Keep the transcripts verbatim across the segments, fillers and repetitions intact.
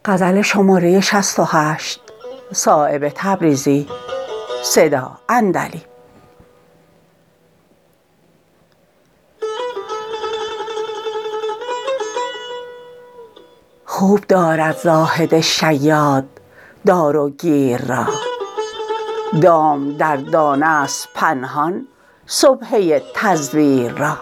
غزل شماره شصت و هشت. صائب تبریزی. صدا اندلی. خوب دارد زاهد شیاد دار و گیر را، دام در دانه است پنهان سبحه تزویر را.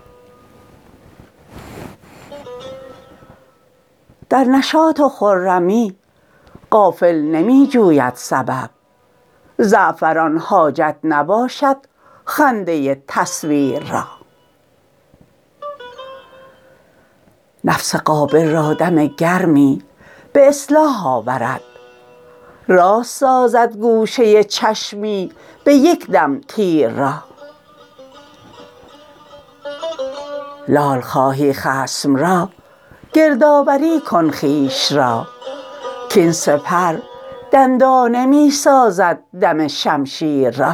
در نشاط و خرمی غافل نمی جوید سبب، زعفران حاجت نباشد خنده تصویر را. نفس قابل را دم گرمی به اصلاح آورد، راست سازد گوشه چشمی به یک دم تیر را. لال خواهی خصم را گردآوری کن خویش را، کاین سپر دندانه می سازد دم شمشیر را.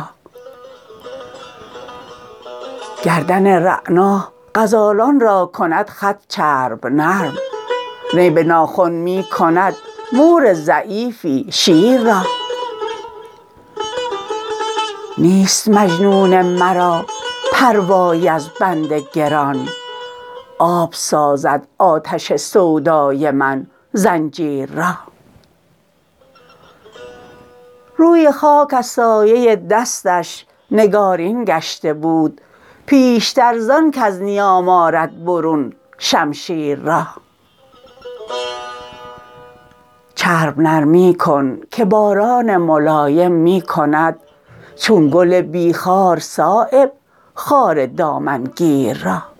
گردن رعنا غزالان را کند خط چرب نرم، نی به ناخن می کند مور ضعیفی شیر را. نیست مجنون مرا پروایی از بند گران، آب سازد آتش سودای من زنجیر را. روی خاک از سایه دستش نگارین گشته بود، پیشتر زان کز نیام آرد برون شمشیر را. چرب نرمی کن که باران ملایم می کند چون گل بی خار صایب خار دامنگیر را.